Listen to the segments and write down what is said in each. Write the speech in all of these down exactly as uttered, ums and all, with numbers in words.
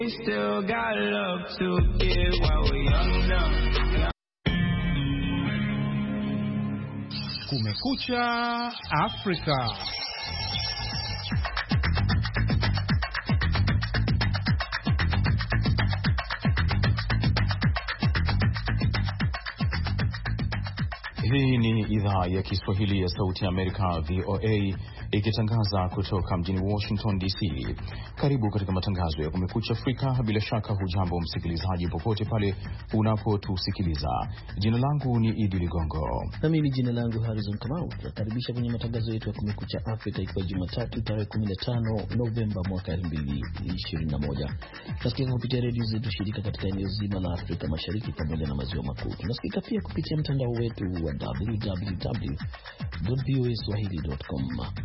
We still got love to give while we're young. Kumekucha Afrika. Hii ni idhaa ya Kiswahili ya Sauti ya Amerika V O A ikitangaza kutoka mjini Washington D C. Karibu katika matangazo ya Kumekucha Afrika. Bila shaka hujambo msikilizaji popote pale unapotusikiliza. Jina langu ni Idi Ligongo. Na mimi jina langu Harrison Kamau. Tunakaribisha kwenye matangazo yetu ya Kumekucha Afrika ikiwa Jumatatu tarehe kumi na tano Novemba mwaka elfu mbili ishirini na moja. Tunasikika kupitia redio zetu shirika katika eneo zima la Afrika Mashariki pamoja na maziwa makuu. Tunasikika pia kupitia mtandao wetu wa w w w dot v o a swahili dot com.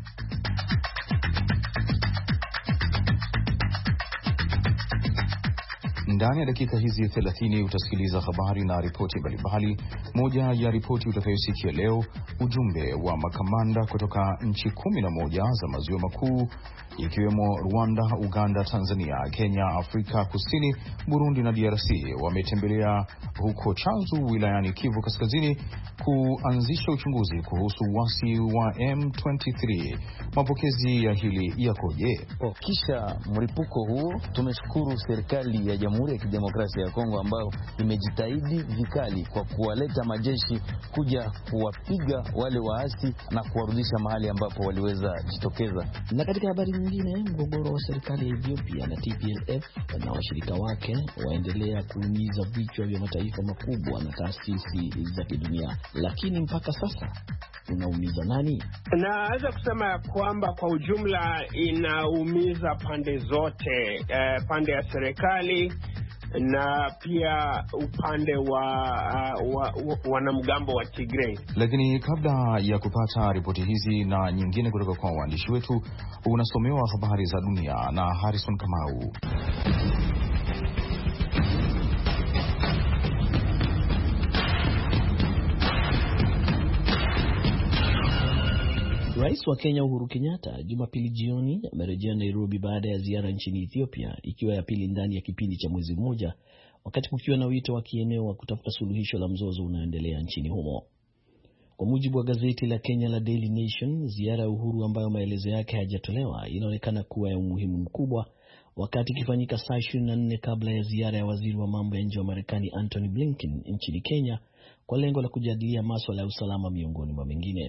Ndani ya dakika hizi thelathini utasikiliza habari na ripoti mbalimbali. Moja ya ripoti utakayosikia leo, ujumbe wa makamanda kutoka nchi kumi na moja za maziwa makuu ikiwemo Rwanda, Uganda, Tanzania, Kenya, Afrika Kusini, Burundi na D R C wametembelea huko Chanzu wilayani Kivu Kaskazini kuanzisha uchunguzi kuhusu uasi wa M ishirini na tatu. Mapokezi ya hili yakoje? Kisha mlipuko huo, tumeshukuru serikali ya Jamhuri ya Kidemokrasia ya Kongo ambayo imejitahidi vikali kwa kuwaleta majeshi kuja kuwapiga wale waasi na kuwarudisha mahali ambapo waliweza jitokeza. Na katika habari nyingine, mgogoro wa serikali ya Ethiopia na T P L F na washirika wake waendelea kuumiza vichwa vya mataifa makubwa na taasisi za kidunia. Lakini mpaka sasa unaumiza nani? Naweza kusema ya kwamba kwa ujumla inaumiza pande zote, eh, pande ya serikali na pia upande wa, uh, wa, wa wanamgambo wa Tigray. Lakini kabla ya kupata ripoti hizi na nyingine kutoka kwa waandishi wetu, unasomewa habari za dunia na Harrison Kamau. Rais wa Kenya Uhuru Kenyatta Jumapili jioni amerejea Nairobi baada ya ziara nchini Ethiopia, ikiwa ya pili ndani ya kipindi cha mwezi mmoja, wakati kukiwa na wito wa kieneo wa kutafuta suluhisho la mzozo unaoendelea nchini humo. Kwa mujibu wa gazeti la Kenya la Daily Nation, ziara ya Uhuru ambayo maelezo yake hayajatolewa inaonekana kuwa ya umuhimu mkubwa, wakati ikifanyika saa ishirini na nne kabla ya ziara ya waziri wa mambo ya nje wa Marekani Antony Blinken nchini Kenya kwa lengo la kujadilia masuala ya usalama miongoni mwa mengine.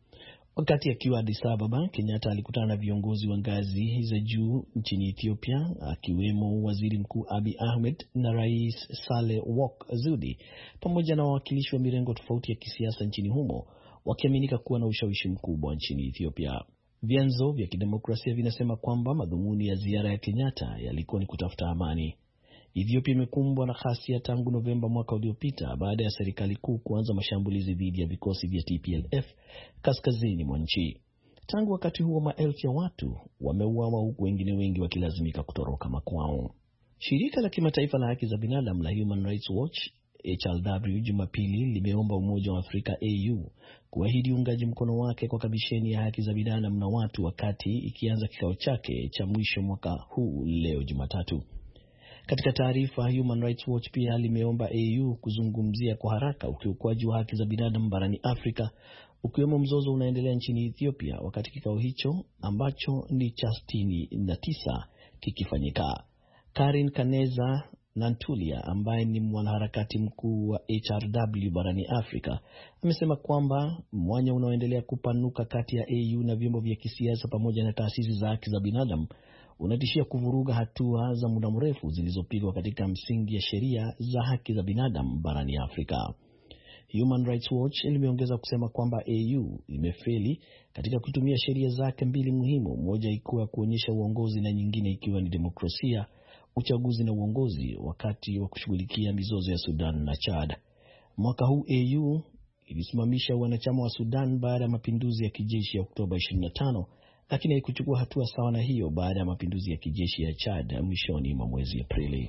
Wakati akiwa Addis Ababa, Kenyatta alikutana na viongozi wa ngazi za juu nchini Ethiopia, akiwemo Waziri Mkuu Abiy Ahmed na Rais Saleh Work Zewde, pamoja na wawakilishi wa mirengo tofauti ya kisiasa nchini humo, wakiaminika kuwa na ushawishi mkubwa nchini Ethiopia. Vyanzo vya kidemokrasia vinasema kwamba madhumuni ya ziara ya Kenyatta yalikuwa ni kutafuta amani. Ethiopia imekumbwa na ghasia tangu Novemba mwaka uliopita baada ya serikali kuu kuanza mashambulizi dhidi ya vikosi vya T P L F kaskazini mwa nchi. Tangu wakati huo maelfu ya watu wameuawa huku wengine wengi wakilazimika kutoroka makwao. Shirika la kimataifa la haki za binadamu la Human Rights Watch H R W Jumapili limeomba Umoja wa Afrika A U kuahidi uungaji mkono wake kwa kamisheni ya haki za binadamu na watu wakati ikianza kikao chake cha mwisho mwaka huu leo Jumatatu. Katika taarifa, Human Rights Watch pia limeomba A U kuzungumzia kwa haraka ukiukwaji wa haki za binadamu barani Afrika, ukiwemo mzozo unaendelea nchini Ethiopia, wakati kikao hicho ambacho ni cha sitini na tisa kikifanyika. Karin Kaneza Nantulia, ambaye ni mwanaharakati mkuu wa H R W barani Afrika, amesema kwamba mwanya unaoendelea kupanuka kati ya A U na vyombo vya kisiasa pamoja na taasisi za haki za binadamu unatishia kuvuruga hatua za muda mrefu zilizopigwa katika msingi ya sheria za haki za binadamu barani Afrika. Human Rights Watch limeongeza kusema kwamba A U imefeli katika kutumia sheria zake mbili muhimu, moja ikiwa kuonyesha uongozi na nyingine ikiwa ni demokrasia, uchaguzi na uongozi, wakati wa kushughulikia mizozo ya Sudan na Chad. Mwaka huu A U ilisimamisha wanachama wa Sudan baada ya mapinduzi ya kijeshi ya Oktoba ishirini na tano, lakini haikuchukua hatua sawa na hiyo baada ya mapinduzi ya kijeshi ya Chad mwishoni mwa mwezi Aprili.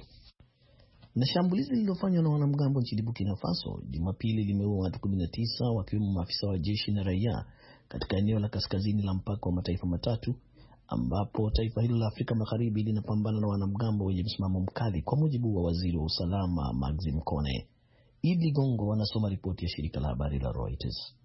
Na shambulizi lililofanywa na wanamgambo nchini Burkina Faso Jumapili limeua watu kumi na tisa, wakiwemo maafisa wa jeshi na raia katika eneo la kaskazini la mpaka wa mataifa matatu ambapo taifa hilo la Afrika Magharibi linapambana na wanamgambo wenye msimamo mkali, kwa mujibu wa waziri wa usalama Maxim Kone. Idi Gongo anasoma ripoti ya shirika la habari la Reuters.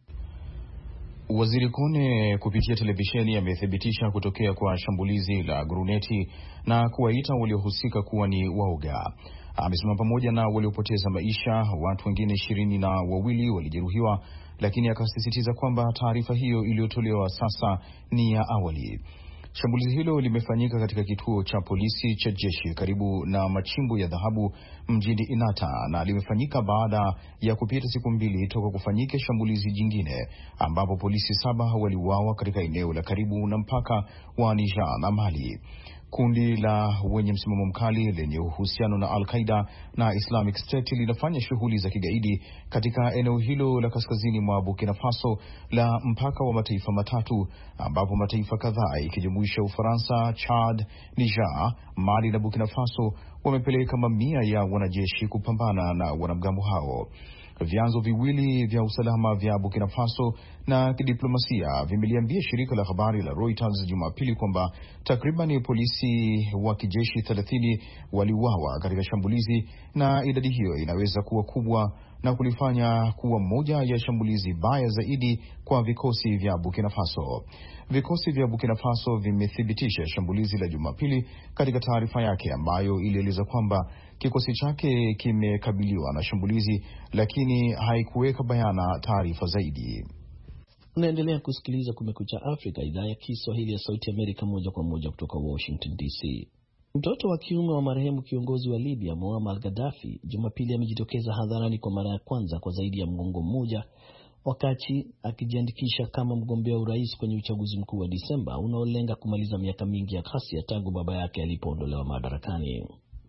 Waziri Kone kupitia televisheni amethibitisha kutokea kwa shambulizi la gruneti na kuwaita waliohusika kuwa ni waoga. Amesema pamoja na waliopoteza maisha, watu wengine ishirini na wawili walijeruhiwa, lakini akasisitiza kwamba taarifa hiyo iliyotolewa sasa ni ya awali. Shambulizi hilo limefanyika katika kituo cha polisi cha jeshi karibu na machimbo ya dhahabu mjini Inata, na limefanyika baada ya kupita siku mbili toka kufanyika shambulizi jingine ambapo polisi saba waliuawa katika eneo la karibu na mpaka wa Niger na Mali. Kundi la wenye msimamo mkali lenye uhusiano na Al-Qaeda na Islamic State linafanya shughuli za kigaidi katika eneo hilo la kaskazini mwa Burkina Faso la mpaka wa mataifa matatu, ambapo mataifa kadhaa ikijumuisha Ufaransa, Chad, Niger, Mali na Burkina Faso wamepeleka mamia ya wanajeshi kupambana na wanamgambo hao. Vyanzo viwili vya usalama vya Burkina Faso na kidiplomasia vimeliambia shirika la habari la Reuters Jumapili kwamba takriban polisi wa kijeshi thelathini waliuawa katika shambulizi, na idadi hiyo inaweza kuwa kubwa na kulifanya kuwa moja ya shambulizi baya zaidi kwa vikosi vya Burkina Faso. Vikosi vya Burkina Faso vimethibitisha shambulizi la Jumapili katika taarifa yake ambayo ilieleza kwamba kikosi chake kimekabiliwa na shambulizi, lakini haikuweka bayana taarifa zaidi. Unaendelea kusikiliza Kumekucha Afrika, idhaa ya Kiswahili ya Sauti Amerika, moja kwa moja kutoka Washington D C. Mtoto wa kiume wa marehemu kiongozi wa Libya Muammar Gaddafi Jumapili amejitokeza hadharani kwa mara ya kwanza kwa zaidi ya mgongo mmoja, wakati akijiandikisha kama mgombea urais kwenye uchaguzi mkuu wa Disemba unaolenga kumaliza miaka mingi ya ghasia tangu baba yake alipoondolewa madarakani.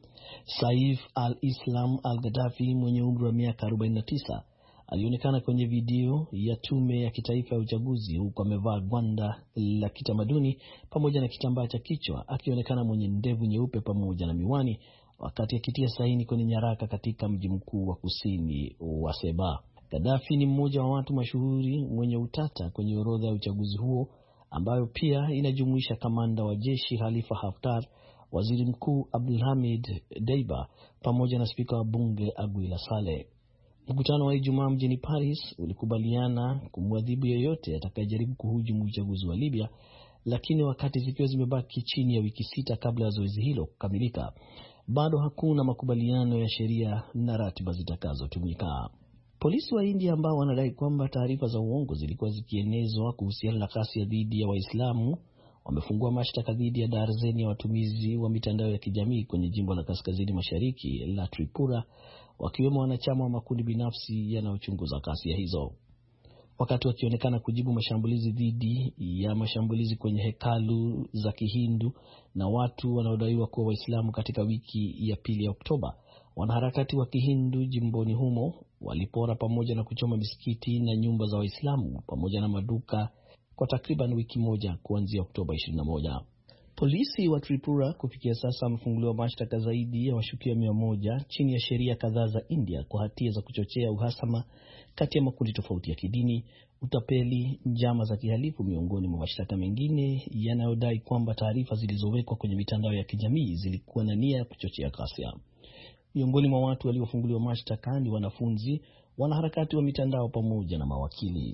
Saif al-Islam al-Gaddafi mwenye umri wa miaka arobaini na tisa alionekana kwenye video ya tume ya kitaifa ya uchaguzi huku amevaa gwanda la kitamaduni pamoja na kitambaa cha kichwa, akionekana mwenye ndevu nyeupe pamoja na miwani, wakati akitia saini kwenye nyaraka katika mji mkuu wa kusini wa Seba. Gaddafi ni mmoja wa watu mashuhuri mwenye utata kwenye orodha ya uchaguzi huo, ambayo pia inajumuisha kamanda wa jeshi Khalifa Haftar, waziri mkuu Abdulhamid Deiba pamoja na spika wa bunge Aguila Saleh. Mkutano wa Ijumaa mjini Paris ulikubaliana kumwadhibu yeyote atakayejaribu kuhujumu uchaguzi wa Libya, lakini wakati zikiwa zimebaki chini ya wiki sita kabla ya zoezi hilo kukamilika, bado hakuna makubaliano ya sheria na ratiba zitakazotumika. Polisi wa India ambao wanadai kwamba taarifa za uongo zilikuwa zikienezwa kuhusiana na ghasia dhidi ya Waislamu wamefungua mashtaka dhidi ya darzeni ya watumizi wa mitandao ya kijamii kwenye jimbo la kaskazini mashariki la Tripura, wakiwemo wanachama wa makundi binafsi yanayochunguza ghasia hizo. Wakati wakionekana kujibu mashambulizi dhidi ya mashambulizi kwenye hekalu za Kihindu na watu wanaodaiwa kuwa Waislamu katika wiki ya pili ya Oktoba, wanaharakati wa Kihindu jimboni humo walipora pamoja na kuchoma misikiti na nyumba za Waislamu pamoja na maduka kwa takriban wiki moja kuanzia Oktoba ishirini na moja. Polisi wa Tripura kufikia sasa wamefunguliwa mashtaka zaidi ya washukiwa mia moja chini ya sheria kadhaa za India kwa hatia za kuchochea uhasama kati ya makundi tofauti ya kidini, utapeli, njama za kihalifu, miongoni mwa mashtaka mengine yanayodai kwamba taarifa zilizowekwa kwenye mitandao ya kijamii zilikuwa na nia ya kuchochea ghasia. Miongoni mwa watu waliofunguliwa mashtaka ni wanafunzi, wanaharakati wa mitandao pamoja na mawakili.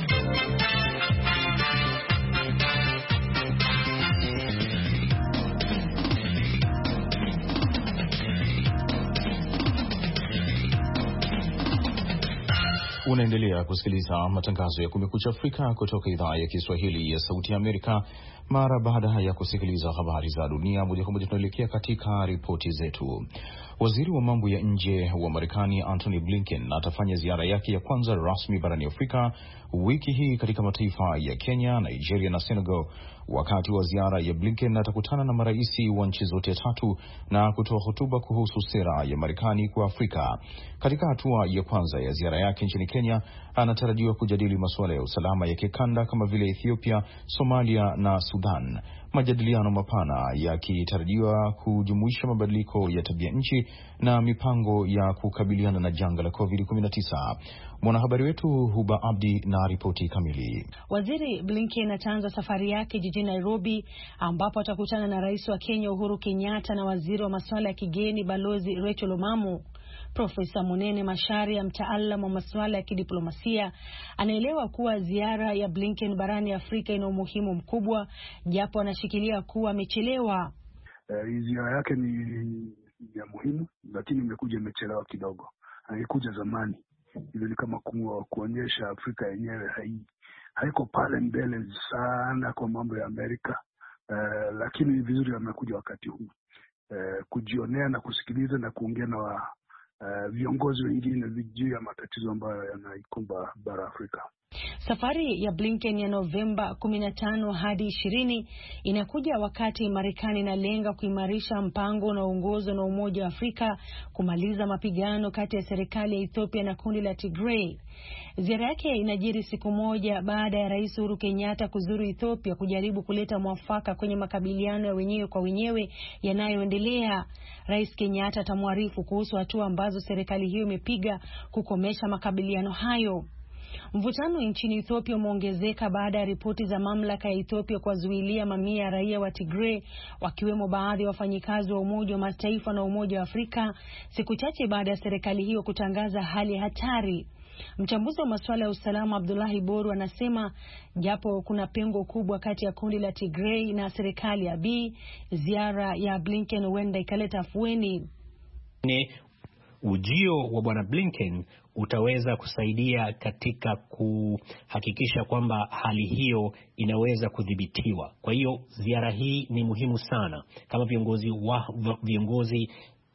Unaendelea kusikiliza matangazo ya Kumekucha Afrika kutoka idhaa ya Kiswahili ya Sauti ya Amerika. Mara baada ya kusikiliza habari za dunia moja kwa moja, tunaelekea katika ripoti zetu. Waziri wa mambo ya nje wa Marekani Antony Blinken atafanya ziara yake ya kwanza rasmi barani Afrika wiki hii katika mataifa ya Kenya, Nigeria na Senegal. Wakati wa ziara ya Blinken atakutana na maraisi wa nchi zote tatu na kutoa hotuba kuhusu sera ya Marekani kwa Afrika. Katika hatua ya kwanza ya ziara yake nchini Kenya, anatarajiwa kujadili masuala ya usalama ya kikanda kama vile Ethiopia, Somalia na Sudan. majadiliano mapana yakitarajiwa kujumuisha mabadiliko ya tabia nchi na mipango ya kukabiliana na janga la covid kumi na tisa. Mwanahabari wetu Huba Abdi na ripoti kamili. Waziri Blinken ataanza safari yake jijini Nairobi, ambapo atakutana na rais wa Kenya Uhuru Kenyatta na waziri wa masuala ya kigeni Balozi Rachel Omamo. Profesa Munene Macharia, mtaalamu wa masuala ya kidiplomasia, anaelewa kuwa ziara ya Blinken barani Afrika ina umuhimu mkubwa, japo anashikilia kuwa amechelewa. Uh, ziara yake ni ya muhimu, lakini imekuja imechelewa kidogo. Haikuja zamani. Ile ni kama kuonyesha Afrika yenyewe hai haiko pale mbele sana kwa mambo ya Amerika. Uh, lakini vizuri amekuja wakati huu. Uh, kujionea na kusikiliza na kuongea na wa Uh, viongozi wengine juu ya matatizo ambayo yanaikumba bara Afrika. Safari ya Blinken ya Novemba kumi na tano hadi ishirini inakuja wakati Marekani inalenga kuimarisha mpango unaoongozwa na Umoja wa Afrika kumaliza mapigano kati ya serikali ya Ethiopia na kundi la Tigray. Ziara yake inajiri siku moja baada ya Rais Uhuru Kenyatta kuzuru Ethiopia kujaribu kuleta mwafaka kwenye makabiliano ya wenyewe kwa wenyewe yanayoendelea. Rais Kenyatta atamwarifu kuhusu hatua ambazo serikali hiyo imepiga kukomesha makabiliano hayo. Mvutano nchini Ethiopia umeongezeka baada ya ripoti za mamlaka ya Ethiopia kuwazuilia mamia ya raia wa Tigray, wakiwemo baadhi ya wafanyikazi wa Umoja wa Mataifa na Umoja wa Afrika, siku chache baada ya serikali hiyo kutangaza hali hatari. Mchambuzi wa masuala ya usalama Abdullahi Boru anasema japo kuna pengo kubwa kati ya kundi la Tigray na serikali ya Abiy, ziara ya Blinken huenda ikaleta afueni. Ni ujio wa bwana Blinken utaweza kusaidia katika kuhakikisha kwamba hali hiyo inaweza kudhibitiwa. Kwa hiyo ziara hii ni muhimu sana. Kama viongozi wa viongozi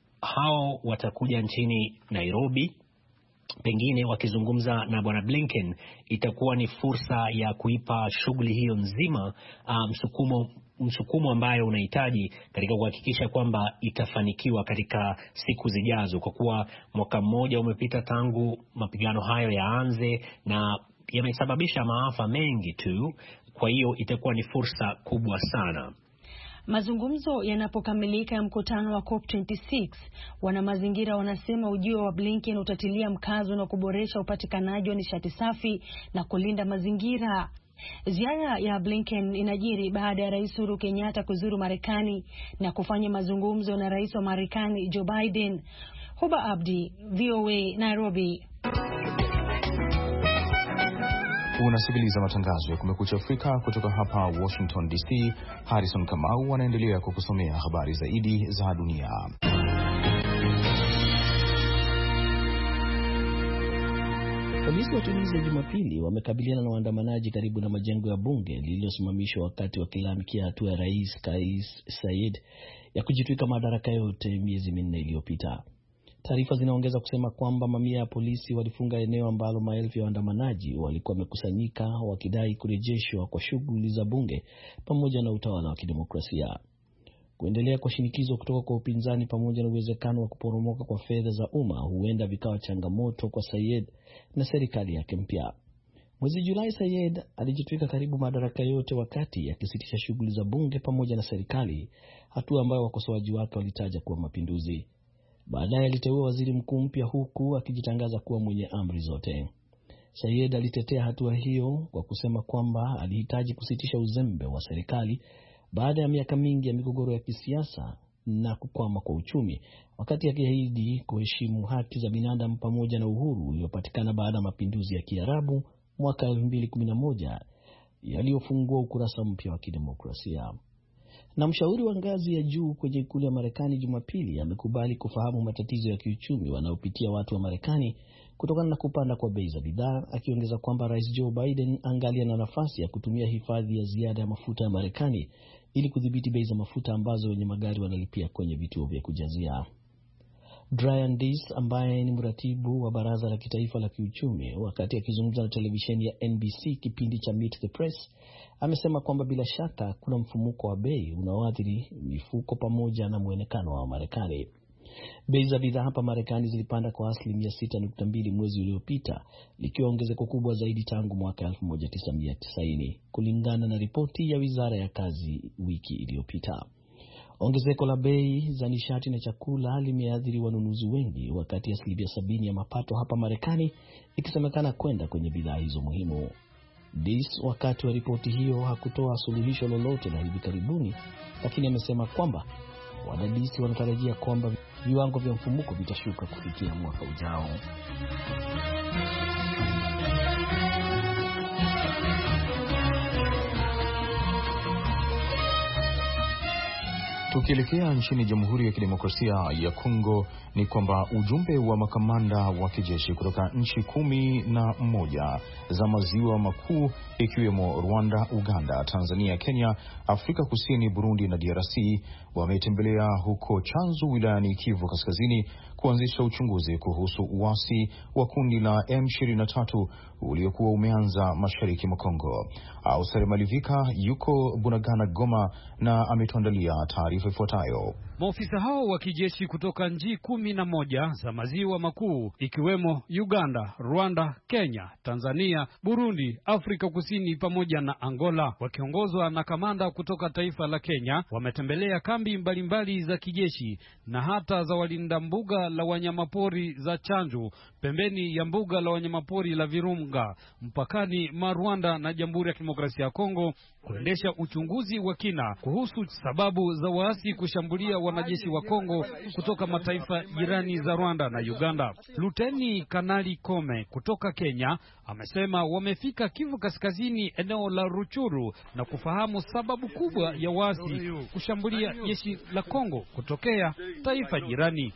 hao watakuja nchini Nairobi, pengine wakizungumza na bwana Blinken, itakuwa ni fursa ya kuipa shughuli hiyo nzima uh, msukumo msukumo ambayo unahitaji katika kuhakikisha kwamba itafanikiwa katika siku zijazo, kwa kuwa mwaka mmoja umepita tangu mapigano hayo yaanze na yamesababisha maafa mengi tu. Kwa hiyo itakuwa ni fursa kubwa sana. Mazungumzo yanapokamilika ya mkutano wa COP ishirini na sita, wana mazingira wanasema ujio wa Blinken utatilia mkazo na kuboresha upatikanaji wa nishati safi na kulinda mazingira. Ziara ya Blinken inajiri baada ya Rais Uhuru Kenyatta kuzuru Marekani na kufanya mazungumzo na Rais wa Marekani Joe Biden. Huba Abdi, V O A, Nairobi. Unasikiliza matangazo ya Kumekucha Afrika kutoka hapa Washington D C. Harrison Kamau anaendelea kukusomea habari zaidi za dunia. Polisi wa Tunisia Jumapili wamekabiliana na waandamanaji karibu na majengo ya bunge lililosimamishwa wakati wakilalamikia hatua ya Rais Kais Saied ya kujitwika madaraka yote miezi minne iliyopita. Taarifa zinaongeza kusema kwamba mamia ya polisi walifunga eneo ambalo maelfu ya waandamanaji walikuwa wamekusanyika wakidai kurejeshwa kwa shughuli za bunge pamoja na utawala wa kidemokrasia. Kuendelea kwa shinikizo kutoka kwa upinzani pamoja na uwezekano wa kuporomoka kwa fedha za umma huenda vikawa changamoto kwa Saied na serikali yake mpya. Mwezi Julai, Saied alijitwika karibu madaraka yote wakati akisitisha shughuli za bunge pamoja na serikali, hatua ambayo wakosoaji wake walitaja kuwa mapinduzi. Baadaye aliteua waziri mkuu mpya huku akijitangaza kuwa mwenye amri zote. Saied alitetea hatua hiyo kwa kusema kwamba alihitaji kusitisha uzembe wa serikali baada ya miaka mingi ya migogoro ya kisiasa na kukwama kwa uchumi, wakati akiahidi kuheshimu haki za binadamu pamoja na uhuru uliopatikana baada ya mapinduzi ya Kiarabu mwaka elfu mbili kumi na moja yaliyofungua ukurasa mpya wa kidemokrasia. Na mshauri wa ngazi ya juu kwenye ikulu ya Marekani Jumapili amekubali kufahamu matatizo ya kiuchumi wanaopitia watu wa Marekani kutokana na kupanda kwa bei za bidhaa, akiongeza kwamba Rais Joe Biden angalia na nafasi ya kutumia hifadhi ya ziada ya mafuta ya Marekani ili kudhibiti bei za mafuta ambazo wenye magari wanalipia kwenye vituo vya kujazia. Brian Dees ambaye ni mratibu wa Baraza la Kitaifa la Kiuchumi, wakati akizungumza na televisheni ya N B C kipindi cha Meet the Press, amesema kwamba bila shaka kuna mfumuko wa bei unaoathiri mifuko pamoja na muonekano wa Marekani. Bei za bidhaa hapa Marekani zilipanda kwa asilimia sita nukta mbili mwezi uliopita, likiwa ongezeko kubwa zaidi tangu mwaka elfu moja tisa mia tisaini, kulingana na ripoti ya Wizara ya Kazi wiki iliyopita. Ongezeko la bei za nishati na chakula limeathiri wanunuzi wengi, wakati asilimia sabini ya mapato hapa Marekani ikisemekana kwenda kwenye bidhaa hizo muhimu. Dis wakati wa ripoti hiyo hakutoa suluhisho lolote la hivi karibuni, lakini amesema kwamba wadadisi wanatarajia kwamba viwango vya mfumuko vitashuka kufikia mwaka ujao. Tukielekea nchini Jamhuri ya Kidemokrasia ya Kongo, ni kwamba ujumbe wa makamanda wa kijeshi kutoka nchi kumi na moja za maziwa makuu ikiwemo Rwanda, Uganda, Tanzania, Kenya, Afrika Kusini, Burundi na D R C wametembelea huko Chanzu wilayani Kivu Kaskazini kuanzisha uchunguzi kuhusu uasi wa kundi la M ishirini na tatu uliokuwa umeanza mashariki mwa Kongo. Ausare Malivika yuko Bunagana, Goma, na ametuandalia taarifa ifuatayo. Maofisa hao wa kijeshi kutoka nchi kumi na moja za maziwa makuu ikiwemo Uganda, Rwanda, Kenya, Tanzania, Burundi, Afrika Kusini pamoja na Angola, wakiongozwa na kamanda kutoka taifa la Kenya, wametembelea kambi mbalimbali za kijeshi na hata za walinda mbuga la wanyamapori za Chanzu, pembeni ya mbuga la wanyamapori la Virunga, mpakani mwa Rwanda na Jamhuri ya Kidemokrasia ya Kongo, kuendesha uchunguzi wa kina kuhusu sababu za waasi kushambulia wanajeshi wa Kongo kutoka mataifa jirani za Rwanda na Uganda. Luteni Kanali Kome kutoka Kenya amesema wamefika Kivu Kaskazini, eneo la Ruchuru, na kufahamu sababu kubwa ya waasi kushambulia jeshi la Kongo kutokea taifa jirani.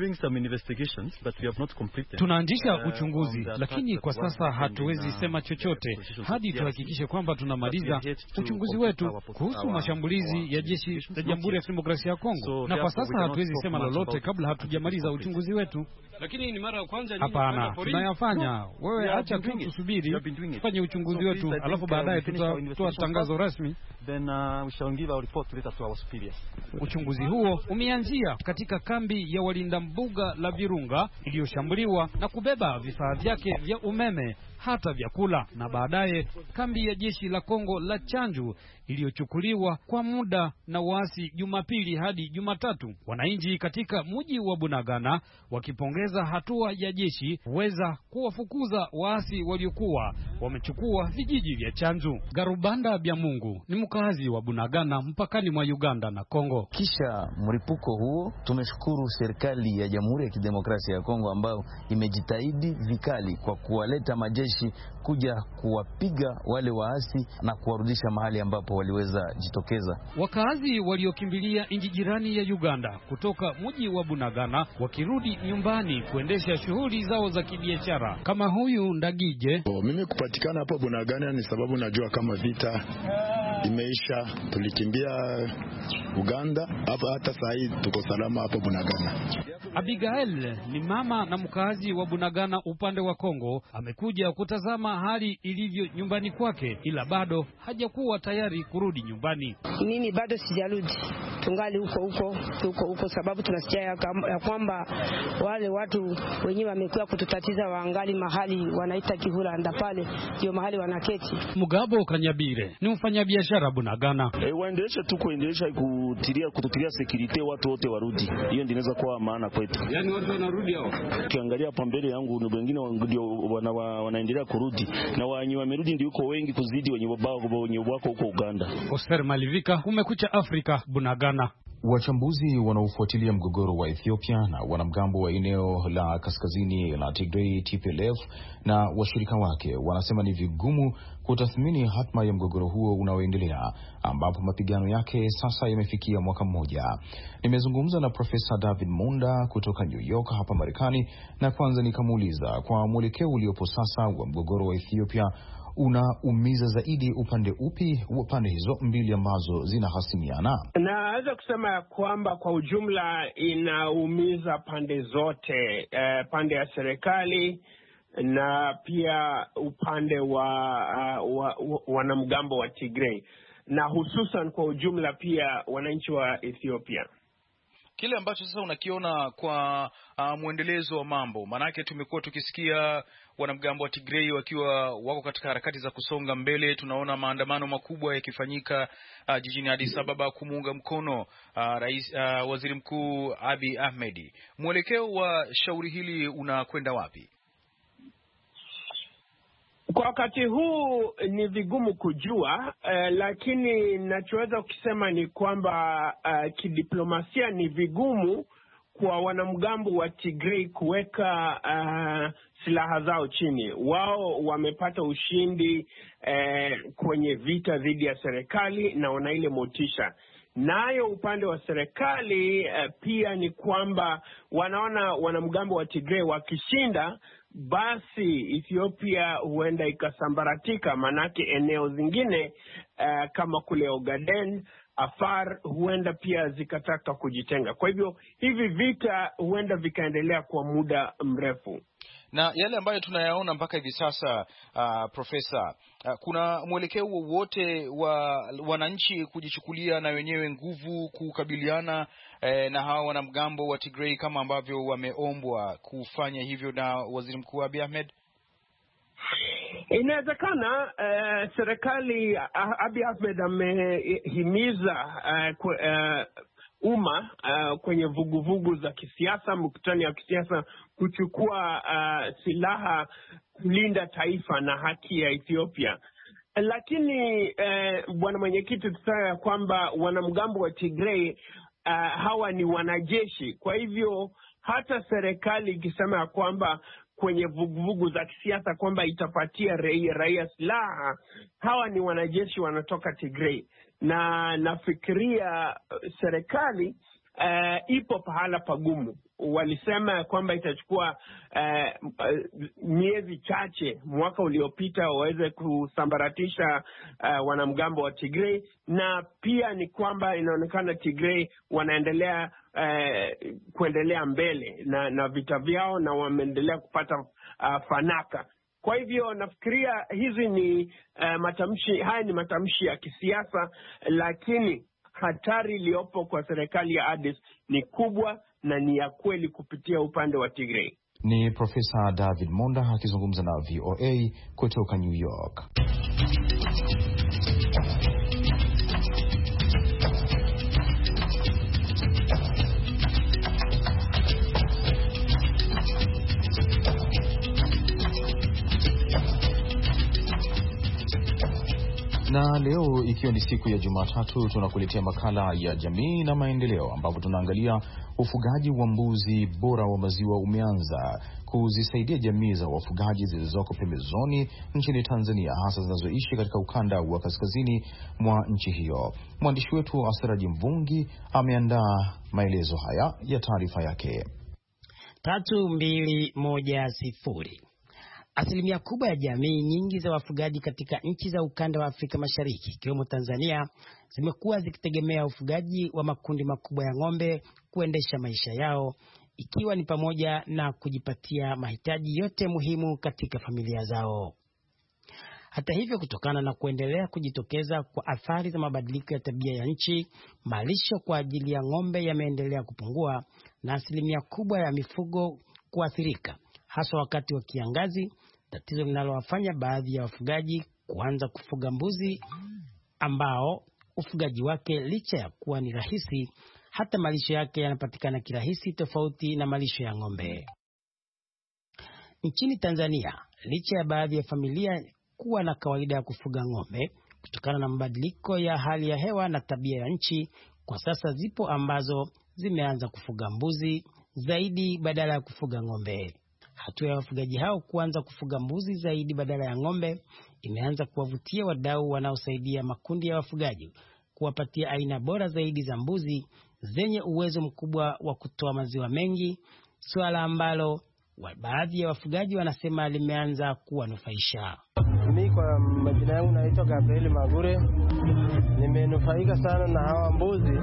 Tunaanzisha uchunguzi, lakini kwa sasa hatuwezi sema chochote hadi tuhakikishe kwamba tunamaliza uchunguzi wetu kuhusu mashambulizi ya jeshi la Jamhuri ya Kidemokrasia ya Kongo. Na kwa sasa hatuwezi sema lolote kabla hatujamaliza uchunguzi wetu. Lakini ni mara ya kwanza hapana, tunayafanya. Wewe acha tu tusubiri fanye uchunguzi wetu, alafu baadaye tutatoa tangazo rasmi. Then uh, we shall give our report later to our superiors. Uchunguzi huo umeanzia katika kambi ya walinda mbuga la Virunga iliyoshambuliwa na kubeba vifaa vyake vya umeme hata vyakula, na baadaye kambi ya jeshi la Kongo la Chanzu iliyochukuliwa kwa muda na waasi Jumapili hadi Jumatatu. Wananchi katika mji wa Bunagana wakipongeza hatua ya jeshi kuweza kuwafukuza waasi waliokuwa wamechukua vijiji vya Chanzu. Garubanda Bya Mungu ni mkazi wa Bunagana, mpakani mwa Uganda na Kongo. Kisha mlipuko huo, tumeshukuru serikali ya Jamhuri ya Kidemokrasia ya Kongo ambayo imejitahidi vikali kwa kuwaleta majeshi kuja kuwapiga wale waasi na kuwarudisha mahali ambapo waliweza jitokeza. Wakazi waliokimbilia nchi jirani ya Uganda kutoka mji wa Bunagana wakirudi nyumbani kuendesha shughuli zao za kibiashara, kama huyu Ndagije. Oh, mimi kupatikana hapa Bunagana ni sababu najua kama vita imeisha, tulikimbia Uganda, hapa hata saa hii tuko salama hapa Bunagana. Abigail ni mama na mkazi wa Bunagana upande wa Kongo, amekuja kutazama hali ilivyo nyumbani kwake, ila bado hajakuwa tayari kurudi nyumbani. Mimi bado sijarudi, tungali huko huko huko huko, sababu tunasikia ya kwamba wale watu wenyewe wamekuwa kututatiza, waangali mahali wanaita Kihulanda, pale ndio mahali wanaketi. Mugabo Kanyabire ni mfanyabiashara Bunagana. Eh, waendelesha tu kuendelesha kutilia kututilia security, watu wote warudi. Hiyo ndio inaweza kuwa maana kwetu. Yaani watu wanarudi hao. Kiangalia hapa mbele yangu ni wengine ndio wana, wanaendelea kurudi, na wenye wamerudi ndio uko wengi kuzidi wenye wabao wenye wako huko Uganda. Oser Malivika, Kumekucha Afrika, Bunagana. Wachambuzi wanaofuatilia mgogoro wa Ethiopia na wanamgambo wa eneo la kaskazini la Tigray T P L F na washirika wake wanasema ni vigumu kutathmini hatma ya mgogoro huo unaoendelea, ambapo mapigano yake sasa yamefikia mwaka mmoja. Nimezungumza na Profesa David Munda kutoka New York hapa Marekani, na kwanza nikamuuliza kwa mwelekeo uliopo sasa wa mgogoro wa Ethiopia unaumiza zaidi upande upi wa pande hizo mbili ambazo zinahasimiana? Naweza kusema ya kwamba kwa ujumla inaumiza pande zote, eh, pande ya serikali na pia upande wa, uh, wa, wa wanamgambo wa Tigray, na hususan kwa ujumla pia wananchi wa Ethiopia. kile ambacho sasa unakiona kwa uh, mwendelezo wa mambo, manake tumekuwa tukisikia wanamgambo wa Tigray wakiwa wako katika harakati za kusonga mbele. Tunaona maandamano makubwa yakifanyika uh, jijini Addis Ababa kumuunga mkono uh, rais uh, waziri mkuu Abiy Ahmed. Mwelekeo wa shauri hili unakwenda wapi? Kwa wakati huu ni vigumu kujua, uh, lakini nachoweza kusema ni kwamba uh, kidiplomasia ni vigumu kwa wanamgambo wa Tigray kuweka uh, silaha zao chini. Wao wamepata ushindi uh, kwenye vita dhidi ya serikali na wana ile motisha. Nayo upande wa serikali uh, pia ni kwamba wanaona wanamgambo wa Tigray wakishinda, basi Ethiopia huenda ikasambaratika, manake eneo zingine uh, kama kule Ogaden, Afar huenda pia zikataka kujitenga. Kwa hivyo hivi vita huenda vikaendelea kwa muda mrefu. Na yale ambayo tunayaona mpaka hivi sasa uh, Profesa, uh, kuna mwelekeo wowote wa wananchi kujichukulia na wenyewe nguvu kukabiliana eh, na hawa wanamgambo wa Tigray kama ambavyo wameombwa kufanya hivyo na Waziri Mkuu Abiy Ahmed? Inawezekana. Uh, serikali Abiy Ahmed amehimiza uh, uh, umma uh, kwenye vuguvugu za kisiasa, mkutano ya kisiasa, kuchukua uh, silaha kulinda taifa na haki ya Ethiopia. Lakini uh, bwana mwenyekiti, tuseme kwamba wanamgambo wa Tigray uh, hawa ni wanajeshi. Kwa hivyo hata serikali ikisema ya kwamba kwenye vuguvugu za kisiasa kwamba itapatia raia, raia silaha, hawa ni wanajeshi wanatoka Tigray. Na nafikiria serikali uh, ipo pahala pagumu. Walisema kwamba itachukua uh, uh, miezi chache mwaka uliopita waweze kusambaratisha uh, wanamgambo wa Tigray, na pia ni kwamba inaonekana Tigray wanaendelea uh, kuendelea mbele na, na vita vyao, na wameendelea kupata uh, fanaka. Kwa hivyo nafikiria hizi ni uh, matamshi, haya ni matamshi ya kisiasa, lakini hatari iliyopo kwa serikali ya Addis ni kubwa na ni ya kweli kupitia upande wa Tigray. Ni Profesa David Monda akizungumza na V O A kutoka New York. Na leo ikiwa ni siku ya Jumatatu, tunakuletea makala ya jamii na maendeleo, ambapo tunaangalia ufugaji wa mbuzi bora wa maziwa umeanza kuzisaidia jamii za wafugaji zilizoko pembezoni nchini Tanzania, hasa zinazoishi katika ukanda wa kaskazini mwa nchi hiyo. Mwandishi wetu Asiraji Mvungi ameandaa maelezo haya ya taarifa yake. Tatu mbili moja sifuri. Asilimia kubwa ya jamii nyingi za wafugaji katika nchi za ukanda wa Afrika Mashariki ikiwemo Tanzania zimekuwa zikitegemea ufugaji wa makundi makubwa ya ng'ombe kuendesha maisha yao, ikiwa ni pamoja na kujipatia mahitaji yote muhimu katika familia zao. Hata hivyo, kutokana na kuendelea kujitokeza kwa athari za mabadiliko ya tabia ya nchi, malisho kwa ajili ya ng'ombe yameendelea kupungua na asilimia kubwa ya mifugo kuathirika, hasa wakati wa kiangazi, tatizo linalowafanya baadhi ya wafugaji kuanza kufuga mbuzi ambao ufugaji wake licha ya kuwa ni rahisi, hata malisho yake yanapatikana kirahisi, tofauti na malisho ya ng'ombe. Nchini Tanzania, licha ya baadhi ya familia kuwa na kawaida ya kufuga ng'ombe, kutokana na mabadiliko ya hali ya hewa na tabia ya nchi, kwa sasa zipo ambazo zimeanza kufuga mbuzi zaidi badala ya kufuga ng'ombe. Hatua ya wafugaji hao kuanza kufuga mbuzi zaidi badala ya ng'ombe imeanza kuwavutia wadau wanaosaidia makundi ya wafugaji kuwapatia aina bora zaidi za mbuzi zenye uwezo mkubwa wa kutoa maziwa mengi, swala ambalo wa baadhi ya wafugaji wanasema limeanza kuwanufaisha. Mimi kwa majina yangu naitwa Gabriel Magure. Nimenufaika sana na hawa mbuzi.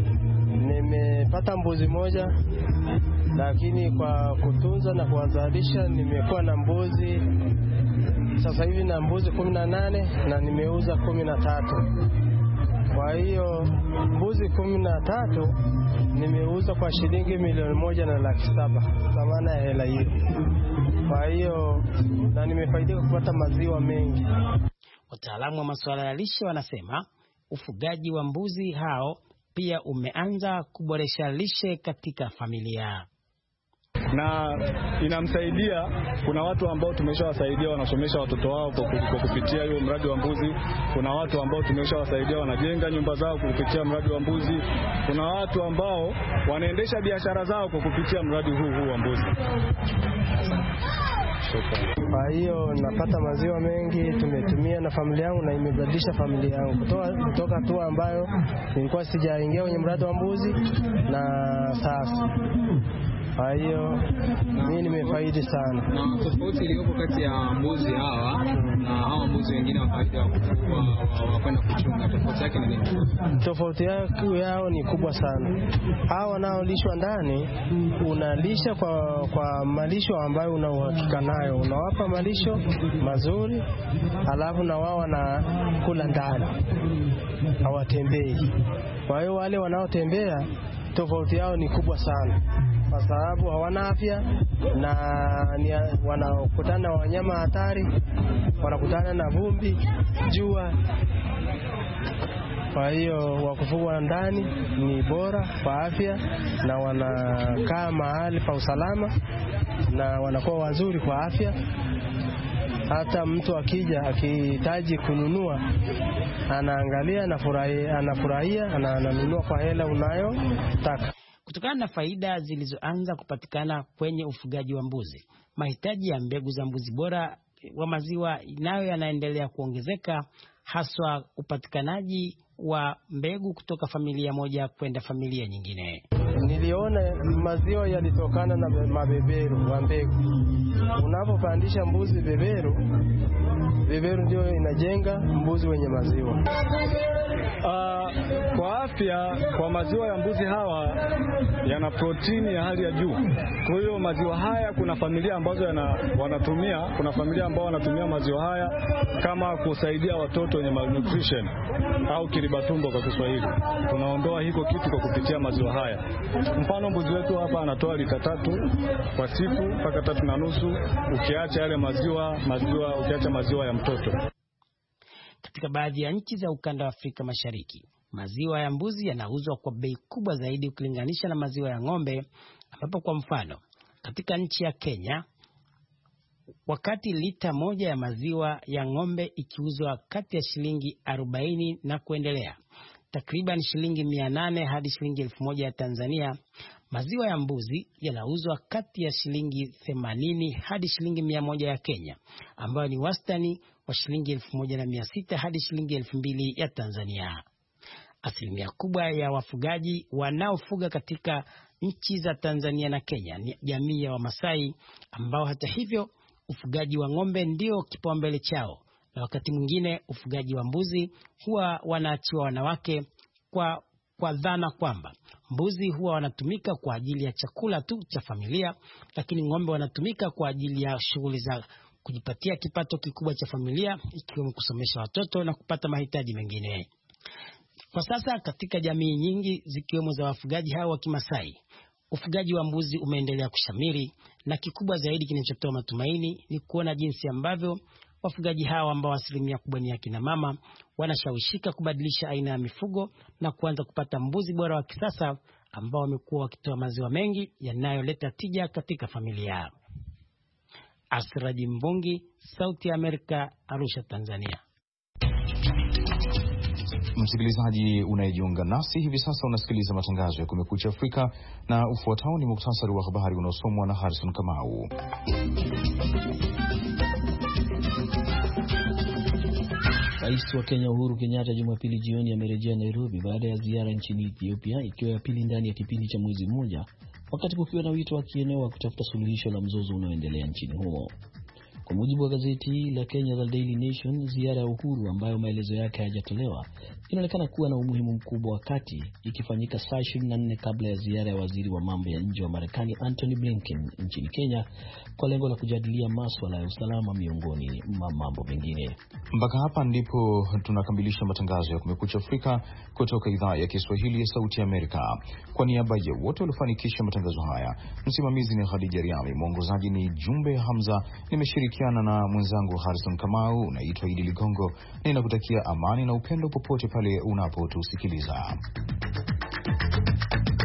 Nimepata mbuzi moja, lakini kwa kutunza na kuwazalisha nimekuwa na mbuzi sasa hivi na mbuzi kumi na nane na nimeuza kumi na tatu. Kwa hiyo mbuzi kumi na tatu nimeuza kwa shilingi milioni moja na laki saba thamana ya hela hiyo. Kwa hiyo na nimefaidika kupata maziwa mengi. Wataalamu wa masuala ya lishe wanasema ufugaji wa mbuzi hao pia umeanza kuboresha lishe katika familia. Na inamsaidia, kuna watu ambao tumeshawasaidia wanasomesha watoto wao kwa kupitia hiyo mradi wa mbuzi. Kuna watu ambao tumeshawasaidia wanajenga nyumba zao kwa kupitia mradi wa mbuzi. Kuna watu ambao wanaendesha biashara zao kwa kupitia mradi huu huu wa mbuzi. Kwa hiyo napata maziwa mengi, tumetumia na familia yangu na imebadilisha familia yangu kutoka kutoka tu ambayo nilikuwa sijaingia kwenye mradi wa mbuzi na sasa. Kwa hiyo mimi nimefaidi sana. Na tofauti iliyopo kati ya mbuzi hawa na hawa mbuzi wengine wa kawaida wa kufugwa wa kwenda kuchunga, tofauti yake ni nini? Tofauti yao ni kubwa sana. Hawa wanaolishwa ndani unalisha kwa kwa malisho ambayo una uhakika nayo. Unawapa malisho mazuri, alafu na wao wanakula ndani. Hawatembei. Kwa hiyo wale wanaotembea tofauti yao ni kubwa sana, kwa sababu hawana afya na wanakutana na wanyama hatari, wanakutana na vumbi, jua. Kwa hiyo wakufugwa ndani ni bora kwa afya na wanakaa mahali pa usalama na wanakuwa wazuri kwa afya. Hata mtu akija akihitaji kununua, anaangalia, anafurahia, anafurahia na ananunua kwa hela unayotaka. Kutokana na faida zilizoanza kupatikana kwenye ufugaji wa mbuzi, mahitaji ya mbegu za mbuzi bora wa maziwa nayo yanaendelea kuongezeka, haswa upatikanaji wa mbegu kutoka familia moja kwenda familia nyingine. Niliona maziwa yalitokana na mabeberu wa mbegu. Unapopandisha mbuzi beberu, beberu ndio inajenga mbuzi wenye maziwa. Uh, kwa afya, kwa maziwa ya mbuzi hawa yana protini ya hali ya juu. Kwa hiyo maziwa haya kuna familia ambazo yana, wanatumia, kuna familia ambao wanatumia maziwa haya kama kusaidia watoto wenye malnutrition au kiribatumbo kwa Kiswahili. Tunaondoa hiko kitu kwa kupitia maziwa haya. Mfano mbuzi wetu hapa anatoa lita tatu kwa siku mpaka tatu na nusu ukiacha yale maziwa maziwa ukiacha maziwa ya mtoto. Katika baadhi ya nchi za ukanda wa Afrika Mashariki, maziwa ya mbuzi yanauzwa kwa bei kubwa zaidi ukilinganisha na maziwa ya ng'ombe, ambapo kwa mfano katika nchi ya Kenya, wakati lita moja ya maziwa ya ng'ombe ikiuzwa kati ya shilingi arobaini na kuendelea, takriban shilingi mia nane hadi shilingi elfu moja ya Tanzania, maziwa ya mbuzi yanauzwa kati ya shilingi themanini hadi shilingi mia moja ya Kenya, ambayo ni wastani wa shilingi elfu moja na mia sita hadi shilingi elfu mbili ya Tanzania. Asilimia kubwa ya wafugaji wanaofuga katika nchi za Tanzania na Kenya ni jamii ya Wamasai, ambao hata hivyo ufugaji wa ng'ombe ndio kipaumbele chao, na wakati mwingine ufugaji wa mbuzi huwa wanaachiwa wanawake kwa kwa dhana kwamba mbuzi huwa wanatumika kwa ajili ya chakula tu cha familia, lakini ng'ombe wanatumika kwa ajili ya shughuli za kujipatia kipato kikubwa cha familia, ikiwemo kusomesha watoto na kupata mahitaji mengine. Kwa sasa katika jamii nyingi zikiwemo za wafugaji hao wa Kimasai, ufugaji wa mbuzi umeendelea kushamiri, na kikubwa zaidi kinachotoa matumaini ni kuona jinsi ambavyo wafugaji hao ambao asilimia kubwa ni akina mama wanashawishika kubadilisha aina ya mifugo na kuanza kupata mbuzi bora wa kisasa ambao wamekuwa wakitoa maziwa mengi yanayoleta tija katika familia. Asraji Mbungi, Sauti ya Amerika, Arusha, Tanzania. Msikilizaji unayejiunga nasi hivi sasa, unasikiliza matangazo ya Kumekucha Afrika, na ufuatao ni muktasari wa habari unaosomwa na Harrison Kamau. Rais wa Kenya Uhuru Kenyatta Jumapili jioni amerejea Nairobi baada ya ziara nchini Ethiopia, ikiwa ya pili ndani ya kipindi cha mwezi mmoja, wakati kukiwa na wito wa kieneo wa kutafuta suluhisho la mzozo unaoendelea nchini humo. Kwa mujibu wa gazeti la Kenya la Daily Nation, ziara ya Uhuru ambayo maelezo yake hayajatolewa inaonekana kuwa na umuhimu mkubwa wakati ikifanyika saa ishirini na nne kabla ya ziara ya waziri wa mambo ya nje wa Marekani Antony Blinken nchini Kenya kwa lengo la kujadilia masuala ya usalama miongoni mwa mambo mengine. Mpaka hapa ndipo tunakamilisha matangazo ya Kumekucha Afrika kutoka idhaa ya Kiswahili ya Sauti ya Amerika. Kwa niaba ya wote waliofanikisha matangazo haya, msimamizi ni Khadija Riami, mwongozaji ni Jumbe Hamza, nimeshirikiana na mwenzangu Harrison Kamau. Naitwa Idi Ligongo, ninakutakia amani na upendo popote pale unapotusikiliza.